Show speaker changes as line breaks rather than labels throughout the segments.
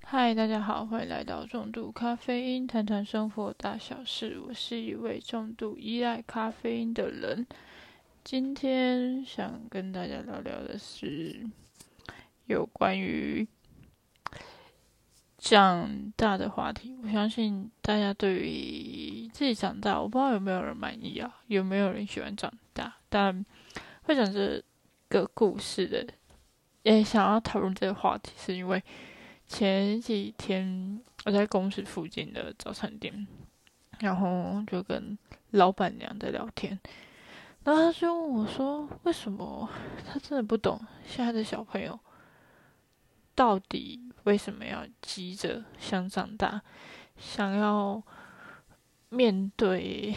嗨，大家好，欢迎来到重度咖啡因，谈谈生活大小事。我是一位重度依赖咖啡因的人。今天想跟大家聊聊的是有关于长大的话题。我相信大家对于自己长大，我不知道有没有人满意啊，有没有人喜欢长大？但会讲这个故事的，也想要讨论这个话题，是因为前几天我在公司附近的早餐店，然后就跟老板娘在聊天，然后他就问我说：“为什么他真的不懂现在的小朋友到底为什么要急着想长大，想要面对，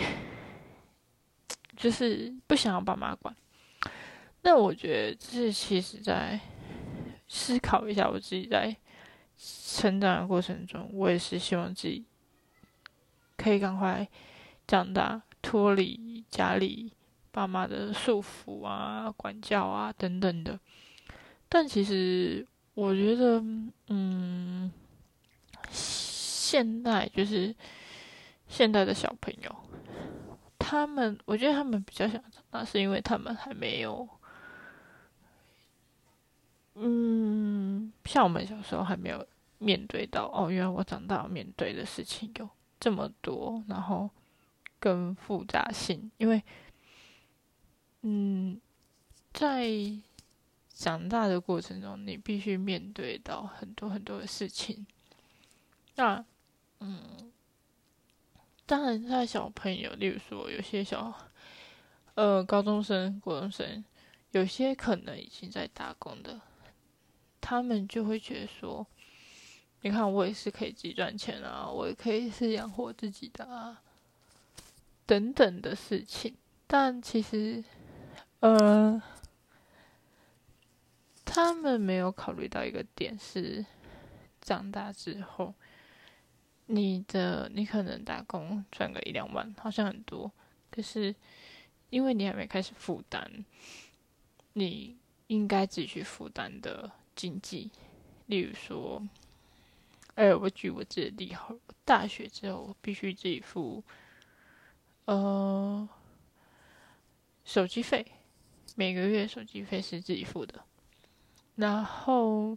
就是不想要爸妈管？”那我觉得这其实在思考一下我自己在成长的过程中，我也是希望自己可以赶快长大，脱离家里爸妈的束缚啊、管教啊等等的。但其实我觉得，现代就是现代的小朋友，我觉得他们比较想长大，是因为他们还没有，像我们小时候还没有面对到，哦，原来我长大要面对的事情有这么多，然后跟复杂性，因为在长大的过程中，你必须面对到很多很多的事情。那当然，在小朋友，例如说有些高中生、国中生，有些可能已经在打工的，他们就会觉得说，你看我也是可以自己赚钱啊，我也可以是养活自己的啊，等等的事情。但其实，呃，他们没有考虑到一个点是，长大之后，你可能打工赚个一两万，好像很多，可是因为你还没开始负担，你应该自己去负担的经济，例如说，我举我自己的例好了，大学之后我必须自己付呃手机费，每个月手机费是自己付的，然后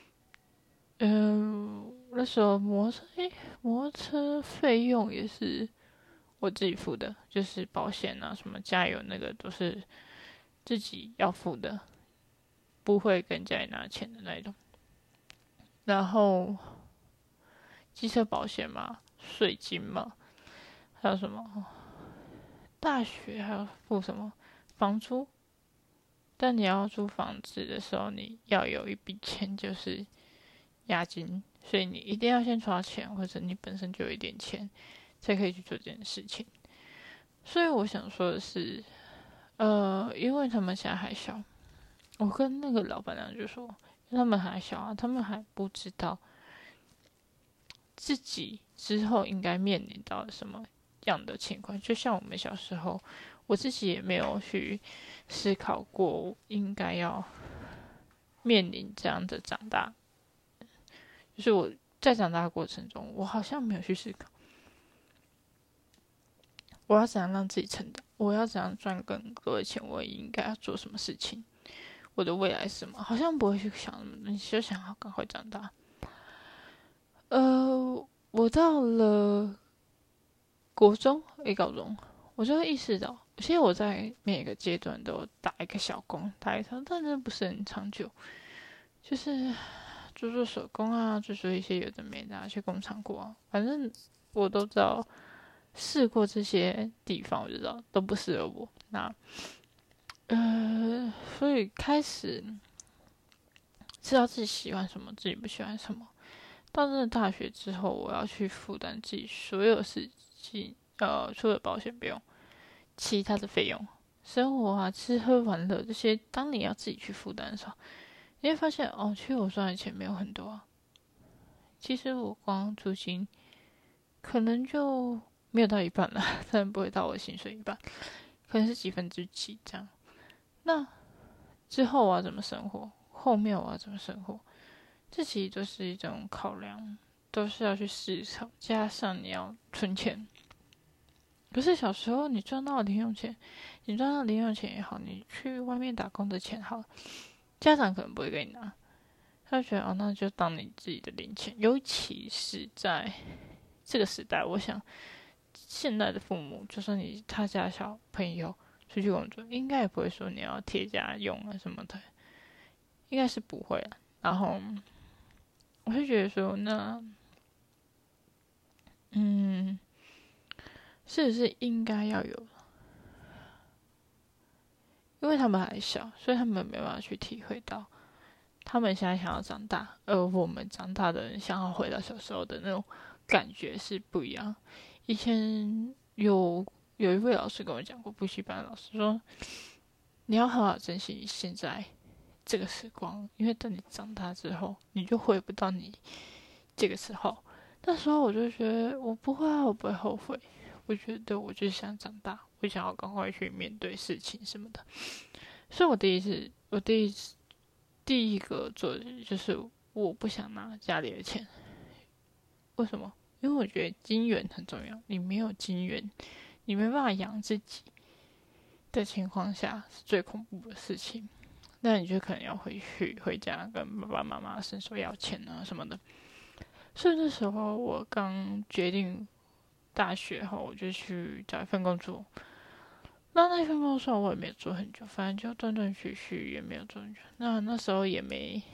那时候摩托车费用也是我自己付的，就是保险啊，什么加油那个都是自己要付的，不会跟家里拿钱的那一种。然后机车保险嘛，税金嘛，还有什么大学还要付什么房租？但你要租房子的时候，你要有一笔钱，就是押金，所以你一定要先抓钱，或者你本身就有一点钱，才可以去做这件事情。所以我想说的是，因为他们现在还小，我跟那个老板娘就说，因为他们还小啊，他们还不知道自己之后应该面临到什么样的情况。就像我们小时候，我自己也没有去思考过应该要面临这样的长大，就是我在长大的过程中，我好像没有去思考我要怎样让自己成长，我要怎样赚更多的钱，我应该要做什么事情，我的未来是什么，好像不会去想那么多，你就想要赶快长大。我到了国中、高中，我就会意识到，其实我在每个阶段都有打一个小工，打一场，但真的不是很长久，就是做做手工啊，做做一些有的没的啊，去工厂过啊，反正我都知道，试过这些地方，我就知道都不适合我。那所以开始知道自己喜欢什么，自己不喜欢什么。到真的大学之后，我要去负担自己所有事情，除了保险费用，其他的费用，生活啊、吃喝玩乐这些，当你要自己去负担的时候，你会发现哦，其实我赚的钱没有很多啊。其实我光租金可能就没有到一半了，当然不会到我薪水一半，可能是几分之几这样。那之后我要怎么生活？后面我要怎么生活？ 这其实都是一种考量，都是要去思考，加上你要存钱。可是小时候你赚到零用钱，也好，你去外面打工的钱好，家长可能不会给你拿，他就觉得那就当你自己的零钱。尤其是在这个时代，我想现在的父母，就算他家小朋友出去工作，应该也不会说你要贴家用啊什么的，应该是不会啊。然后我就觉得说，是不是应该要有？因为他们还小，所以他们没办法去体会到，他们现在想要长大，而我们长大的人想要回到小时候的那种感觉是不一样。以前有一位老师跟我讲过，补习班的老师说，你要好好珍惜现在这个时光，因为等你长大之后，你就回不到你这个时候。那时候我就觉得我不会啊，我不会后悔。我觉得我就是想长大，我想要赶快去面对事情什么的。所以我第一个做的就是我不想拿家里的钱。为什么？因为我觉得金元很重要。你没有金元，你没办法养自己的情况下，是最恐怖的事情。那你就可能要回家跟爸爸妈妈伸手要钱啊什么的。所以那时候我刚决定大学后，我就去找一份工作。那份工作我也没有做很久，反正就断断续续也没有做很久。那时候也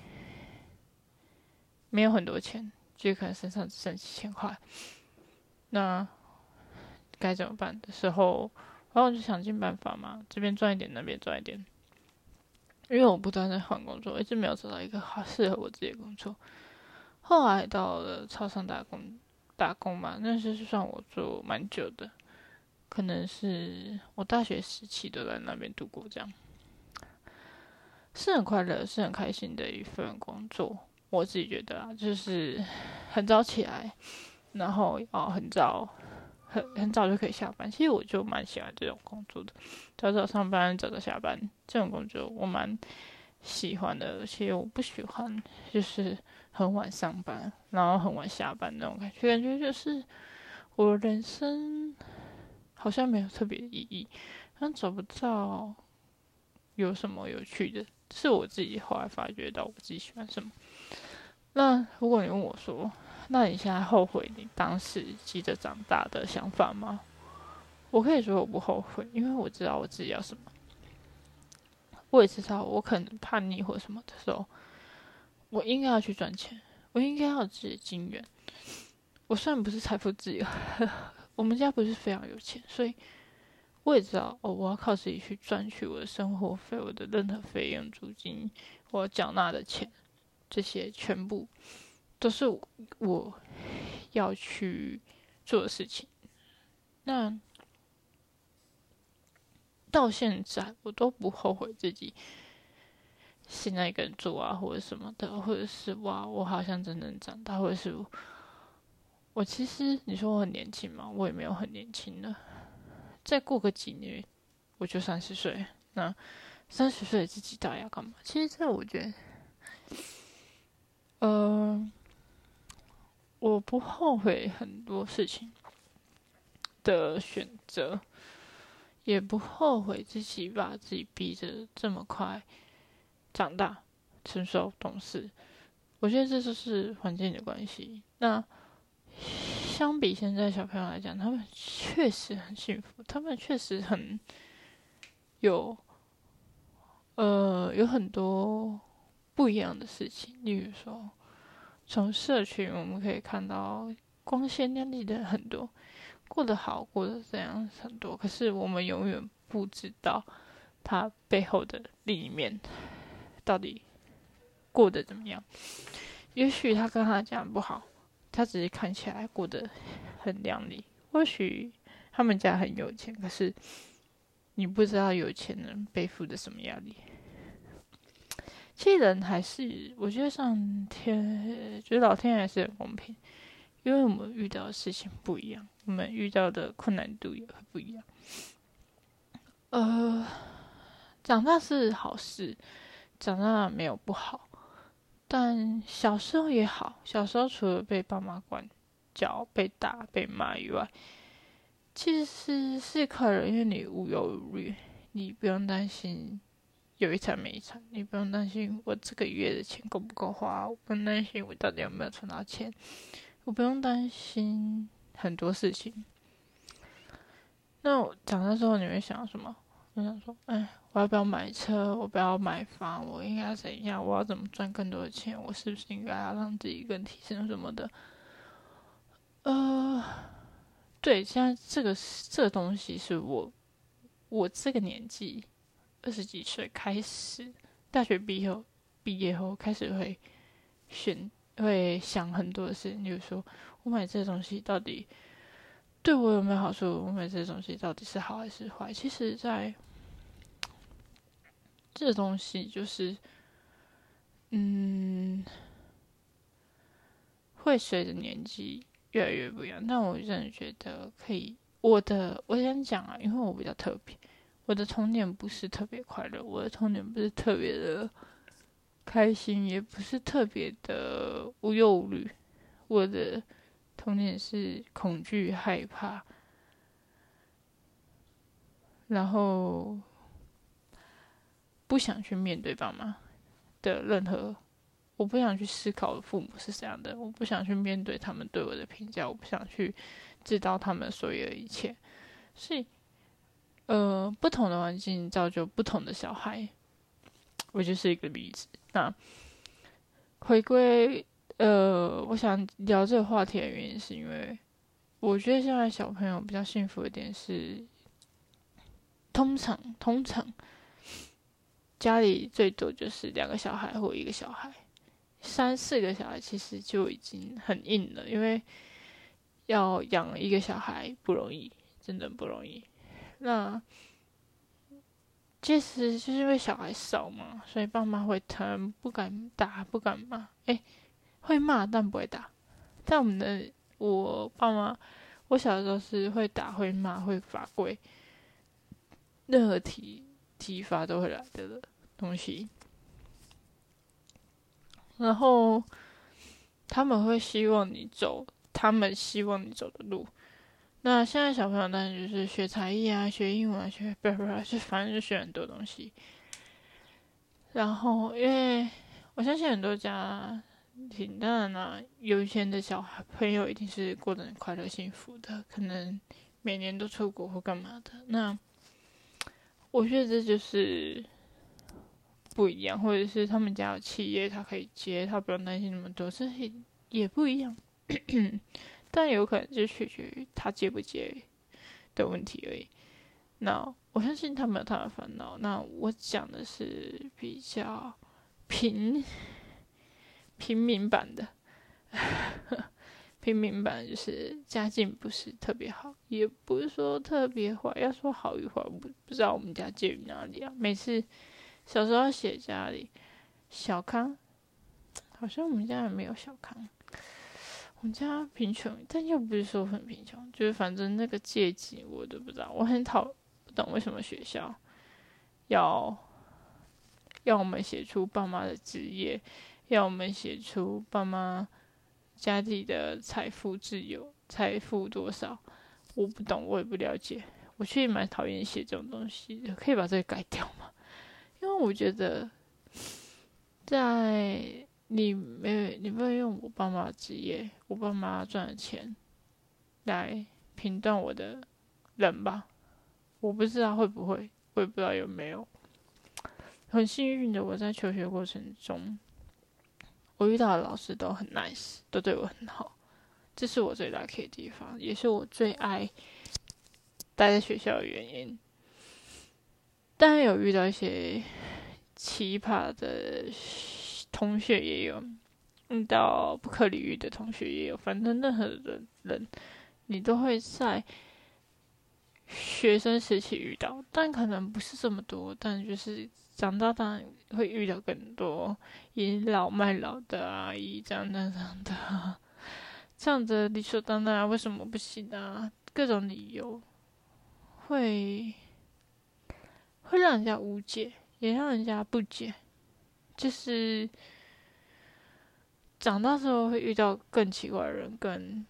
没有很多钱，就可能身上只剩几千块。那该怎么办的时候，然后我就想尽办法嘛，这边赚一点，那边赚一点。因为我不断在换工作，一直没有找到一个好适合我自己的工作。后来到了超商打工嘛，那是算我做蛮久的，可能是我大学时期都在那边度过，这样是很快乐、是很开心的一份工作。我自己觉得啊，就是很早起来，然后很早就可以下班。其实我就蛮喜欢这种工作的，早早上班，早早下班这种工作我蛮喜欢的。而且我不喜欢就是很晚上班，然后很晚下班那种感觉就是我人生好像没有特别的意义，好像找不到有什么有趣的。是我自己后来发觉到我自己喜欢什么。那如果你问我说，那你现在后悔你当时急着长大的想法吗？我可以说我不后悔，因为我知道我自己要什么。我也知道我可能叛逆或什么的时候，我应该要去赚钱，我应该要有自己的金源。我虽然不是财富自由，我们家不是非常有钱，所以我也知道我要靠自己去赚取我的生活费、我的任何费用、租金、我缴纳的钱，这些全部都是我要去做的事情。那到现在我都不后悔自己现在一个人做啊，或者什么的，或者是我好像真正长大，或者是我其实你说我很年轻嘛，我也没有很年轻了。再过个几年，我就30岁。那30岁的自己到底要干嘛？其实这我觉得，我不后悔很多事情的选择，也不后悔自己把自己逼着这么快长大、成熟、懂事。我觉得这就是环境的关系。那相比现在小朋友来讲，他们确实很幸福，他们确实很有有很多不一样的事情。例如说，从社群我们可以看到光鲜亮丽的很多，过得好，过得这样很多。可是我们永远不知道他背后的另一面到底过得怎么样。也许他跟他家不好，他只是看起来过得很亮丽。或许他们家很有钱，可是你不知道有钱人背负的什么压力。其实人还是，我觉得上天，觉得老天还是很公平，因为我们遇到的事情不一样，我们遇到的困难度也会不一样。长大是好事，长大没有不好， 但小时候也好，小时候除了被爸妈管教、被打、被骂以外，其实是快乐，因为你无忧无虑，你不用担心有一餐没一餐，你不用担心我这个月的钱够不够花，我不用担心我到底有没有存到钱，我不用担心很多事情。那我长大之后你会想什么？我想说，我要不要买车？我不要买房？我应该怎样？我要怎么赚更多的钱？我是不是应该要让自己更提升什么的？对，现在这个东西是我这个年纪20几岁开始，大学毕业后开始会想很多的事情，例如说我买这个东西到底对我有没有好处？我买这个东西到底是好还是坏？其实，在这东西就是，会随着年纪越来越不一样。但我真的觉得可以，我先讲啊，因为我比较特别，我的童年不是特别快乐，我的童年不是特别的开心，也不是特别的无忧无虑。我的童年是恐惧、害怕，然后不想去面对爸妈的任何，我不想去思考父母是怎样的，我不想去面对他们对我的评价，我不想去知道他们所有的一切。所以，不同的环境造就不同的小孩，我就是一个例子。那回归，我想聊这个话题的原因是因为，我觉得现在小朋友比较幸福的点是，通常家里最多就是2个小孩或1个小孩，3、4个小孩其实就已经很硬了，因为要养1个小孩不容易，真的不容易。那其实就是因为小孩少嘛，所以爸妈会疼，不敢打，不敢骂，会骂但不会打。但我爸妈，我小的时候是会打、会骂、会罚跪，任何体罚都会来的东西。然后他们会希望你走他们希望你走的路。那现在小朋友当然就是学才艺啊，学英文啊，反正就学很多东西。然后因为我相信很多家庭，当然啦，有钱的小朋友一定是过得很快乐幸福的，可能每年都出国或干嘛的。那我觉得这就是不一样，或者是他们家有企业，他可以接，他不用担心那么多，这也不一样。但有可能就取决于他接不接的问题而已。那我相信他们有他的烦恼。那我讲的是比较平民版的，平民版就是家境不是特别好，也不是说特别坏。要说好与坏，我不知道我们家介于哪里啊。每次小时候写家里小康，好像我们家也没有小康。我们家贫穷，但又不是说很贫穷，就是反正那个阶级我都不知道。我很不懂为什么学校要我们写出爸妈的职业，要我们写出爸妈家里的财富自由、财富多少，我不懂，我也不了解。我其实蛮讨厌写这种东西的，可以把这个改掉吗？因为我觉得，在你不能用我爸妈的职业，我爸妈赚的钱来评断我的人吧。我不知道会不会，我也不知道有没有。很幸运的，我在求学过程中，我遇到的老师都很 nice， 都对我很好，这是我最 lucky 的地方，也是我最爱待在学校的原因。当然有遇到一些奇葩的同学也有，遇到不可理喻的同学也有，反正任何人你都会在学生时期遇到，但可能不是这么多，但就是长大当然会遇到更多倚老卖老的阿姨，这样的这样的理所当然，为什么不行啊？各种理由会让人家误解，也让人家不解，就是长大之后会遇到更奇怪的人，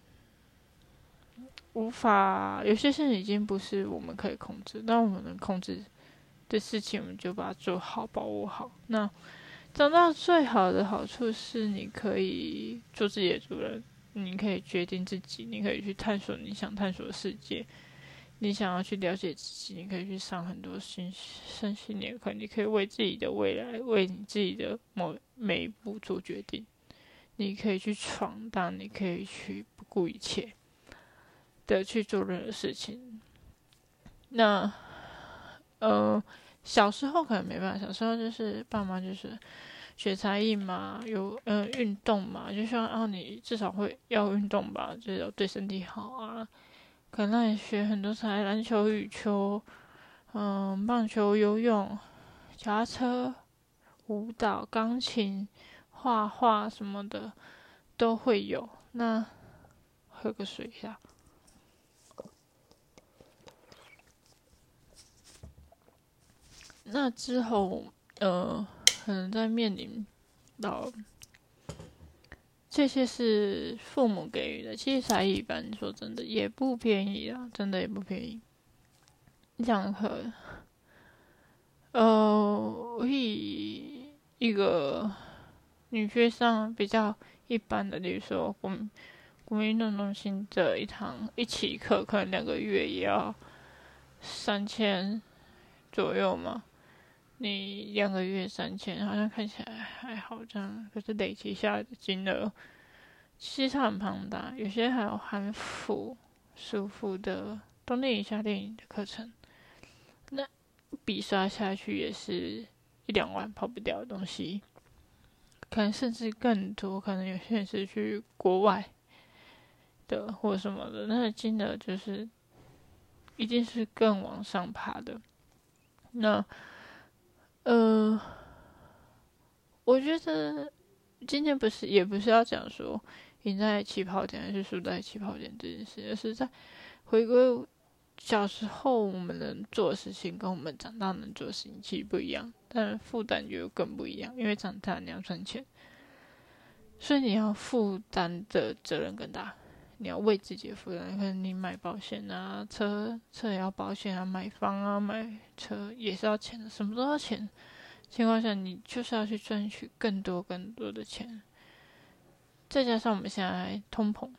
无法有些事情已经不是我们可以控制，但我们能控制的事情，我们就把它做好，把握好。那长大最好的好处是，你可以做自己的主人，你可以决定自己，你可以去探索你想探索的世界，你想要去了解自己，你可以去上很多身心灵课，你可以为自己的未来，为你自己的每一步做决定，你可以去闯荡，你可以去不顾一切的去做任何事情。那小时候可能没办法，小时候就是爸妈就是学才艺嘛，有运动嘛，就希望你至少要运动吧，就是要对身体好啊。可能让你学很多才，篮球、羽球，棒球、游泳、脚踏车、舞蹈、钢琴、画画什么的都会有。那喝个水一下。那之后，可能在面临到这些是父母给予的，其实才艺班说真的也不便宜啊，真的也不便宜。一堂课，我以一个女学生比较一般的，例如说国民运动中心的一期课，可能2个月也要3000左右嘛。你2个月3000，好像看起来还好这样，可是累积下来的金额其实它很庞大，有些还有含辅、属辅的冬令营、夏令营的课程，那笔刷下去也是1-2万跑不掉的东西，可能甚至更多，可能有些人是去国外的或什么的，那个金额就是一定是更往上爬的。那我觉得今天也不是要讲说赢在起跑点还是输在起跑点这件事，而是在回归小时候我们能做的事情跟我们长大能做的事情其实不一样，但负担就更不一样，因为长大你要赚钱，所以你要负担的责任更大，你要为自己的负担，可能你买保险啊，车也要保险啊，买房啊，买车也是要钱的，什么都要钱。情况下，你就是要去赚取更多的钱，再加上我们现在通膨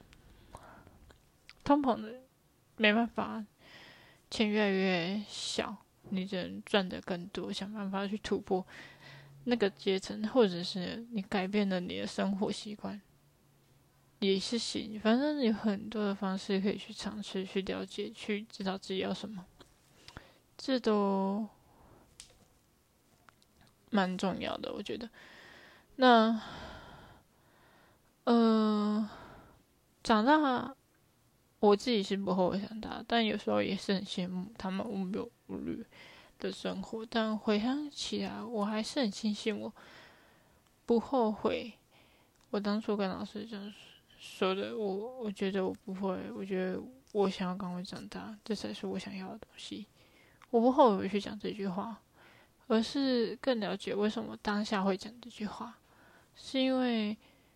的没办法，钱越来越小，你只能赚得更多，想办法去突破那个阶层，或者是你改变了你的生活习惯也是行，反正有很多的方式可以去尝试、去了解、去知道自己要什么，这都蛮重要的，我觉得。那，长大，我自己是不后悔长大，但有时候也是很羡慕他们无忧无虑的生活。但回想起来，我还是很庆幸我不后悔。我当初跟老师这样说的，我觉得我不会，我觉得我想要赶快长大，这才是我想要的东西。我不后悔去讲这句话。而是更了解为什么当下会讲这句话，是因为，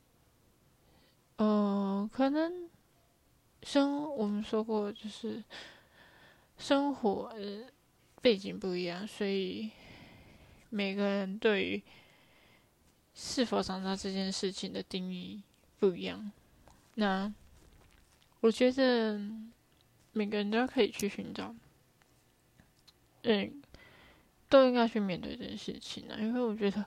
可能我们说过，就是生活背景不一样，所以每个人对于是否长大这件事情的定义不一样。那我觉得每个人都可以去寻找，都应该去面对这件事情啊，因为我觉得，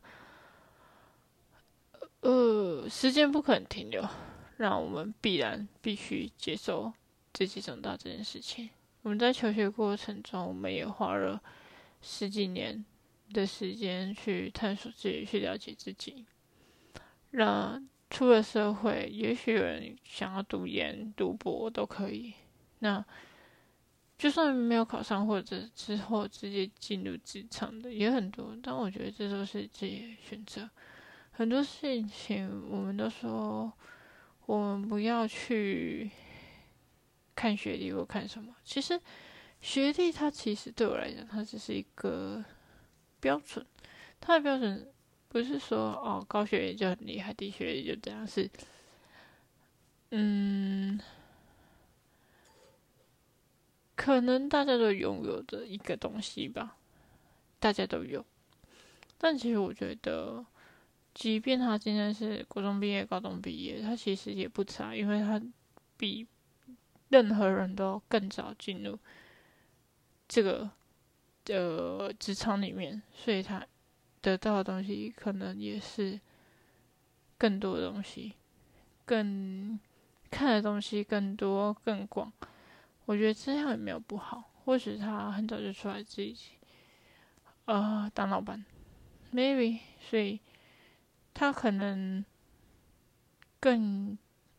时间不可能停留，让我们必须接受自己长大这件事情。我们在求学过程中，我们也花了10几年的时间去探索自己，去了解自己。那出了社会，也许有人想要读研、读博都可以。那就算没有考上，或者之后直接进入职场的也很多，但我觉得这都是自己的选择。很多事情我们都说，我们不要去看学历或看什么。其实学历它其实对我来讲，它只是一个标准，它的标准不是说高学历就很厉害，低学历就这样，是可能大家都拥有的一个东西吧，大家都有。但其实我觉得，即便他今天是国中毕业、高中毕业，他其实也不差，因为他比任何人都更早进入这个职场里面，所以他得到的东西可能也是更多的东西，更看的东西更多、更广。我觉得这样也没有不好，或许他很早就出来自己当老板 ，maybe， 所以他可能更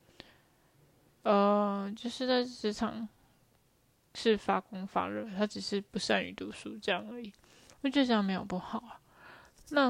就是在职场是发光发热，他只是不善于读书这样而已。我觉得这样没有不好啊。那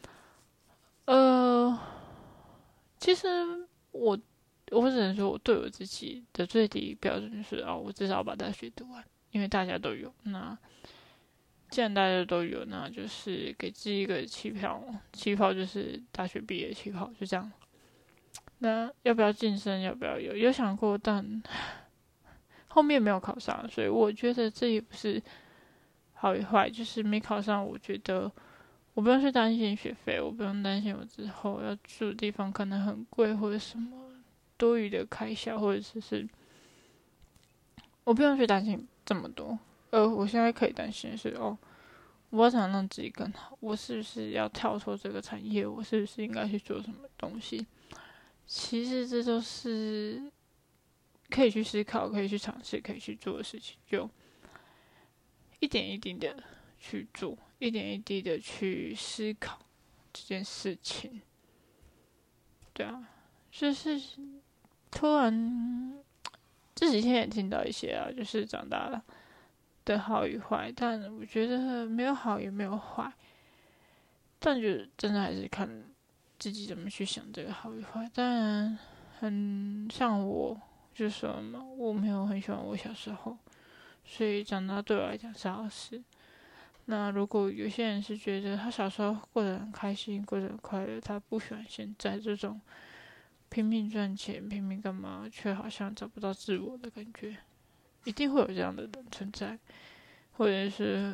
其实我只能说，我对我自己的最低标准就是我至少要把大学读完，因为大家都有。那既然大家都有，那就是给自己一个起跑就是大学毕业起跑，就这样。那要不要晋升？要不要有想过，但后面没有考上，所以我觉得这也不是好与坏，就是没考上，我觉得我不用去担心学费，我不用担心我之后要住的地方可能很贵或者什么多余的开销，或者是我不用去担心这么多。我现在可以担心的是，我要想让自己更好，我是不是要跳脱这个产业？我是不是应该去做什么东西？其实这都是可以去思考、可以去尝试、可以去做的事情，就一点一滴的去做，一点一滴的去思考这件事情。对啊，就是突然这几天也听到一些就是长大了的好与坏，但我觉得没有好也没有坏，但就真的还是看自己怎么去想这个好与坏。当然，很像我就说嘛，我没有很喜欢我小时候，所以长大对我来讲是好事。那如果有些人是觉得他小时候过得很开心，过得很快乐，他不喜欢现在这种拼命赚钱、拼命干嘛，却好像找不到自我的感觉，一定会有这样的人存在，或者是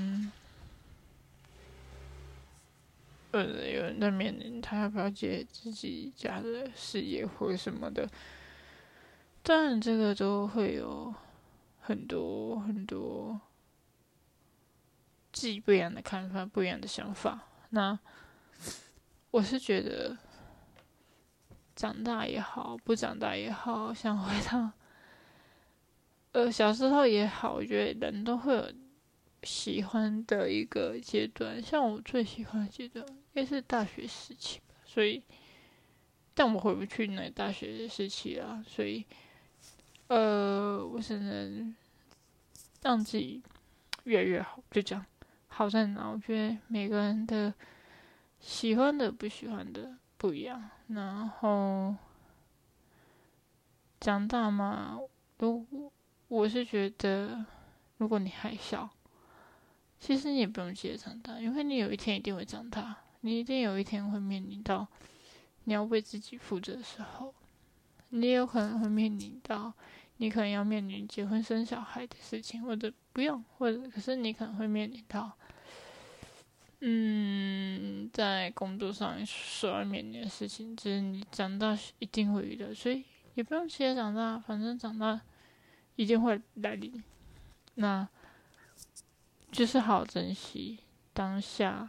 有人在面临他要不要接自己家的事业或者什么的，当然这个都会有很多很多自己不一样的看法、不一样的想法。那我是觉得长大也好，不长大也好，想回到小时候也好，我觉得人都会有喜欢的一个阶段。像我最喜欢的阶段应该是大学时期吧，所以但我回不去那大学时期啦，所以我只能让自己越来越好，就这样。好在哪？我觉得每个人的喜欢的、不喜欢的不一样。然后长大嘛，我是觉得，如果你还小，其实你也不用急着长大，因为你有一天一定会长大，你一定有一天会面临到你要为自己负责的时候，你也有可能会面临到你可能要面临结婚生小孩的事情，或者不用，或者可是你可能会面临到在工作上所要面临的事情，这是你长大一定会遇到，所以也不用急着长大，反正长大一定会来临。那就是好好珍惜当下，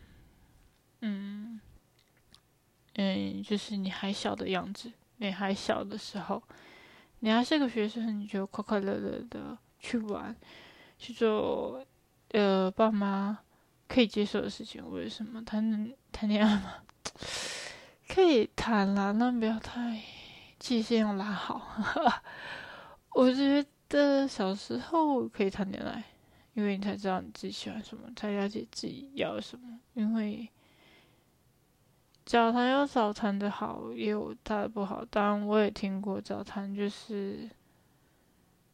就是你还小的样子，你还小的时候，你还是个学生，你就快快乐乐的去玩，去做爸妈可以接受的事情。为什么谈恋爱嘛，可以谈啦，但不要太界限要拉好。我觉得小时候可以谈恋爱，因为你才知道你自己喜欢什么，才了解自己要什么。因为早谈有早谈的好，也有它的不好。当然，我也听过早谈就是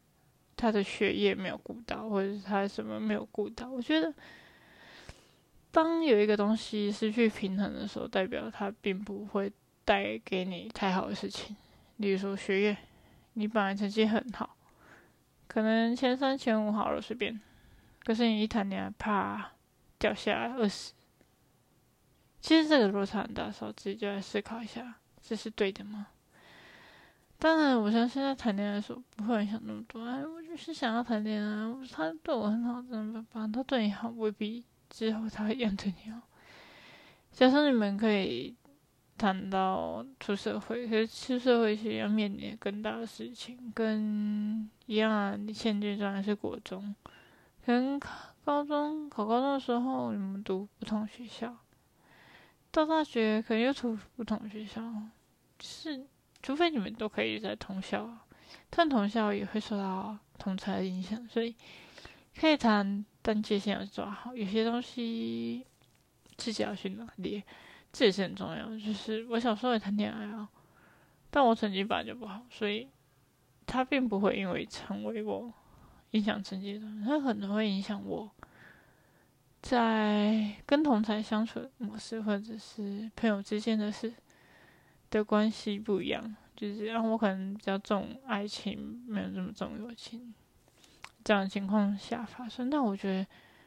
他的学业没有顾到，或者是他什么没有顾到。我觉得当有一个东西失去平衡的时候，代表它并不会带给你太好的事情。例如说学业，你本来成绩很好，可能前3前5好了随便，可是你一谈恋爱，啪掉下来20。其实这个落差很大的时候，自己就来思考一下，这是对的吗？当然，我相信在谈恋爱的时候不会想那么多。我就是想要谈恋爱，他对我很好，怎么办？他对你好，未必之后他会一样对你好。假设你们可以谈到出社会，可是出社会其实要面临更大的事情，跟一样啊。你现阶段是国中，可能考高中的时候，你们读不同学校，到大学可能又读不同学校，就是除非你们都可以在同校，但同校也会受到同侪的影响，所以可以谈，但界限要抓好。有些东西自己要去拿捏，这也是很重要的。就是我小时候也谈恋爱啊，但我成绩本来就不好，所以它并不会因为成为我影响成绩的，它可能会影响我在跟同侪相处的模式，或者是朋友之间的事的关系不一样。就是让我可能比较重爱情，没有这么重友情，这样的情况下发生。但我觉得，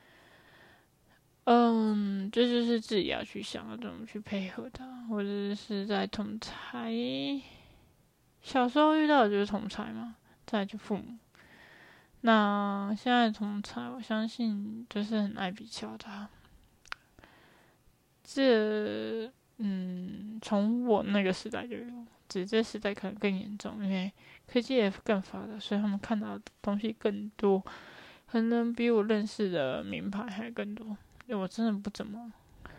这就是自己要去想要怎么去配合它，或者是在同侪，小时候遇到的就是同侪嘛，再来就父母。那现在同侪，我相信就是很爱比较的啊。从我那个时代就有，只是这时代可能更严重，因为科技也更发达，所以他们看到的东西更多，可能比我认识的名牌还更多。因为我真的不怎么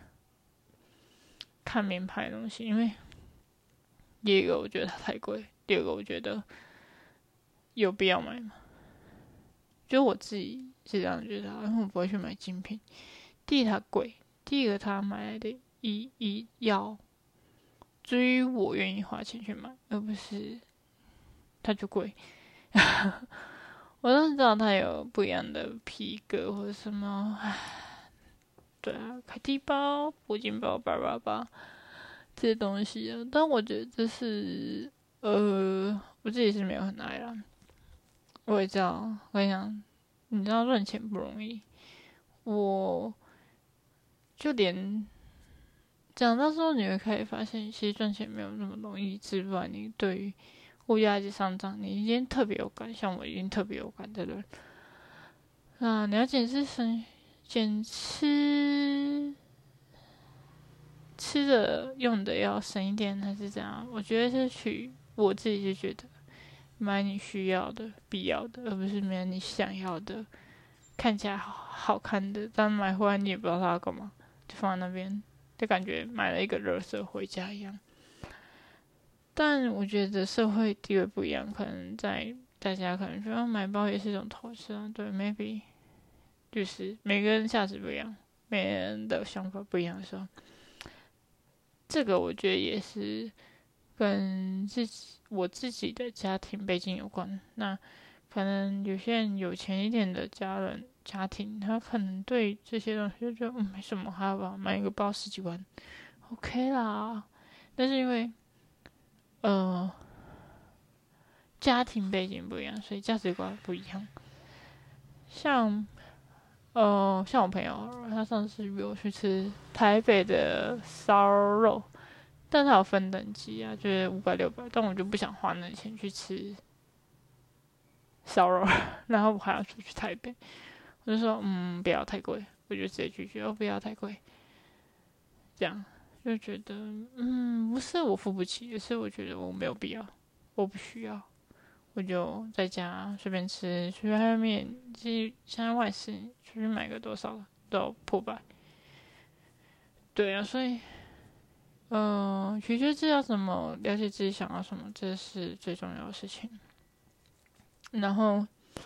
看名牌的东西，因为第一个我觉得它太贵，第二个我觉得有必要买吗？就我自己是这样觉得，因为我不会去买精品。第一它贵，第一个它买来的意义要至于我愿意花钱去买，而不是它就贵。我都知道它有不一样的皮革或者什么，对啊，凯蒂包、铂金包、888这些东西啊，但我觉得这是我自己是没有很爱啦。我也知道，我跟你讲，你知道赚钱不容易，我就连长大之后，你会开始发现，其实赚钱没有那么容易之外，你对于物价一直上涨，你已经特别有感，像我已经特别有感的人。你要减吃的用的要省一点，还是怎样？我觉得是我自己就觉得买你需要的、必要的，而不是买你想要的、看起来好看的，但买回来你也不知道它要干嘛，就放在那边，就感觉买了一个垃圾回家一样。但我觉得社会地位不一样，可能在大家可能觉得买包也是一种投资啊，对 ，maybe 就是每个人价值不一样，每个人的想法不一样的时候，这个我觉得也是跟我自己的家庭背景有关。那可能有些人有钱一点的家庭，他可能对这些东西就觉得没什么，还好吧，买一个包10几万，OK 啦。但是因为家庭背景不一样，所以价值观不一样。像我朋友，他上次约我去吃台北的烧肉，但他有分等级啊，就是500、600，但我就不想花那钱去吃烧肉，然后我还要出去台北，我就说不要太贵，我就直接拒绝，不要太贵，这样就觉得不是我付不起，也是我觉得我没有必要，我不需要。我就在家随便吃，去外面，其实现在外食出去买个多少都要破百。对啊，所以取决自己要怎么了解自己想要什么，这是最重要的事情。然后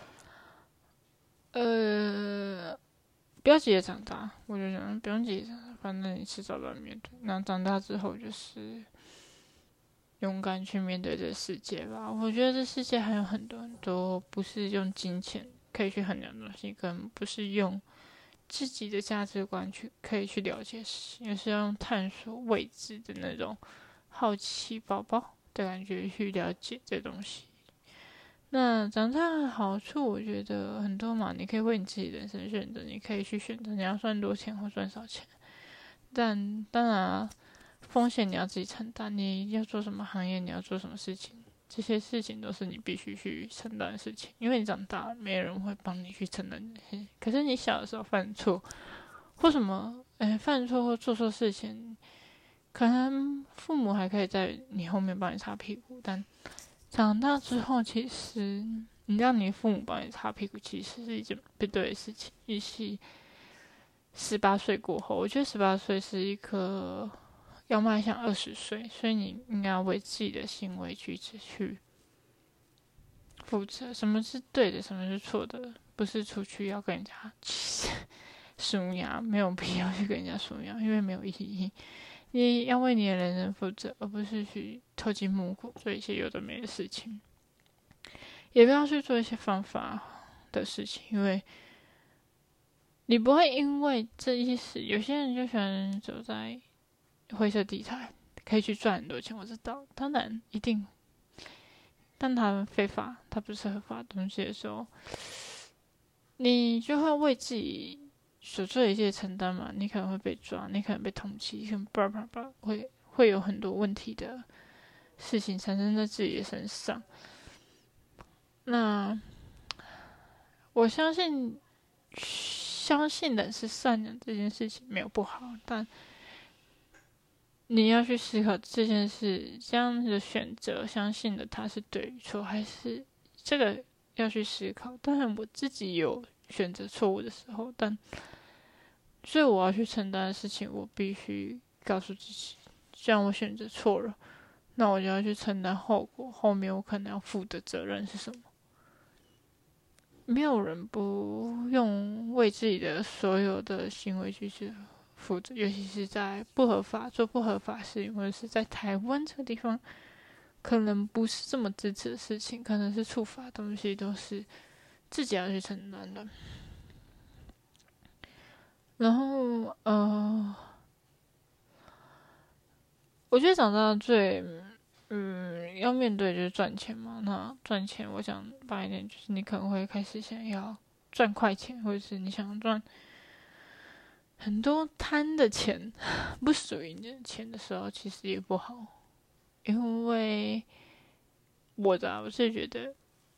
不要急着长大，我就讲不用急着长大，反正你迟早都要面对。那长大之后就是勇敢去面对这个世界吧。我觉得这世界还有很多很多不是用金钱可以去衡量的东西，更不是用自己的价值观可以去了解事情，也是要用探索未知的那种好奇宝宝的感觉去了解这东西。那长大的好处，我觉得很多嘛，你可以为你自己人生选择，你可以去选择你要赚多钱或赚少钱，但当然风险你要自己承担，你要做什么行业，你要做什么事情，这些事情都是你必须去承担的事情，因为你长大了，没有人会帮你去承担这些。可是你小的时候犯错，或什么，犯错或做错事情，可能父母还可以在你后面帮你擦屁股，但长大之后，其实你让你父母帮你擦屁股，其实是一件不对的事情。尤其18岁过后，我觉得18岁是一个要迈向20岁，所以你应该要为自己的行为举止去负责。什么是对的，什么是错的，不是出去要跟人家数牙，没有必要去跟人家数牙，因为没有意义。你要为你的人生负责，而不是去偷鸡摸狗做一些有的没的事情，也不要去做一些犯法的事情，因为你不会因为这一时，有些人就喜欢走在灰色地带，可以去赚很多钱，我知道，当然一定，但他非法，他不是合法的东西的时候，你就会为自己所做的一切承担嘛，你可能会被抓，你可能被通缉，可能叭叭叭，会有很多问题的事情产生在自己的身上。那我相信人是善良这件事情没有不好，但你要去思考这件事，这样的选择，相信的它是对与错，还是这个要去思考。当然，我自己有选择错误的时候，但所以我要去承担的事情，我必须告诉自己，既然我选择错了，那我就要去承担后果，后面我可能要负的责任是什么？没有人不用为自己的所有的行为去负责，尤其是在做不合法事情，或者是在台湾这个地方，可能不是这么支持的事情，可能是触法的东西，都是自己要去承担的。然后我觉得长大最要面对就是赚钱嘛。那赚钱，我想白一点，就是你可能会开始想要赚快钱，或者是你想赚很多贪的钱，不属于你的钱的时候，其实也不好。因为我是觉得，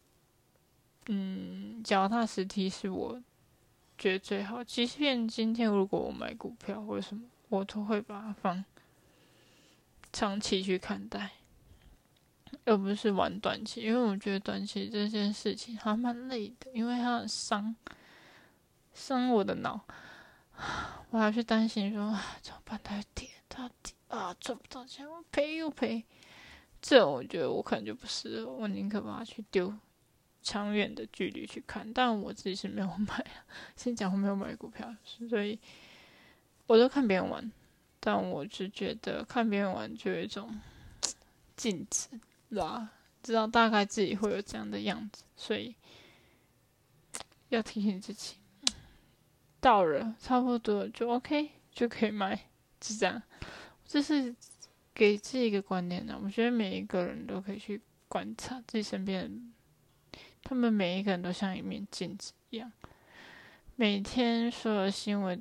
脚踏实地是我觉得最好。即便今天如果我买股票或什么，我都会把它放长期去看待，而不是玩短期。因为我觉得短期这件事情还蛮累的，因为它很伤我的脑。我还去担心说，怎么办？它跌，赚不到钱，我赔又赔。这我觉得我可能就不适合，我宁可把它去丢长远的距离去看。但我自己是没有买，先讲我没有买股票，所以我都看别人玩。但我只觉得看别人玩就有一种镜子啦，知道大概自己会有这样的样子，所以要提醒自己，到了差不多就 OK 就可以买，是这样。这是给自己一个观念呢。我觉得每一个人都可以去观察自己身边的人，他们每一个人都像一面镜子一样，每天所有的新闻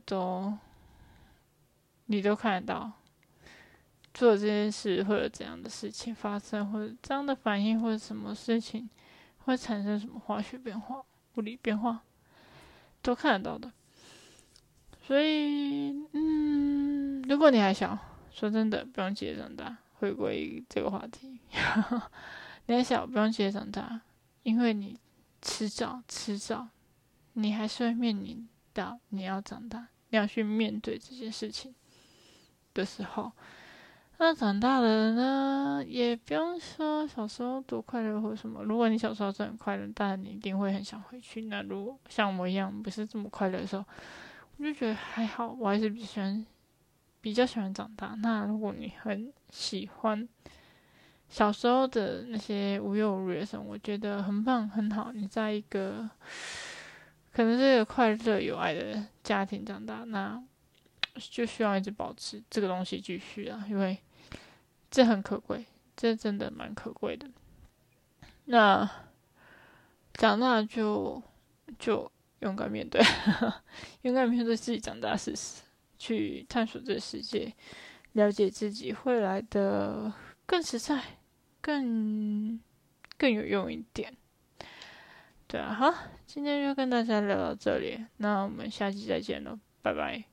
你都看得到，做这件事会有怎样的事情发生，或者这样的反应，或者什么事情会产生什么化学变化、物理变化，都看得到的。所以，如果你还小，说真的，不用急着长大。回归这个话题，你还小，不用急着长大，因为你迟早，你还是会面临到你要长大，你要去面对这件事情的时候。那长大了呢，也不用说小时候多快乐或什么。如果你小时候真的很快乐，当然你一定会很想回去。那如果像我一样不是这么快乐的时候，我就觉得还好，我还是比较喜欢长大。那如果你很喜欢小时候的那些无忧无虑的生活，我觉得很棒很好。你在一个可能是个快乐有爱的家庭长大，那就需要一直保持这个东西继续啊，因为这很可贵，这真的蛮可贵的。那长大就勇敢面对，勇敢面对自己长大的事实，去探索这个世界，了解自己，会来的更实在，更有用一点。对啊，好，今天就跟大家聊到这里，那我们下期再见喽，拜拜。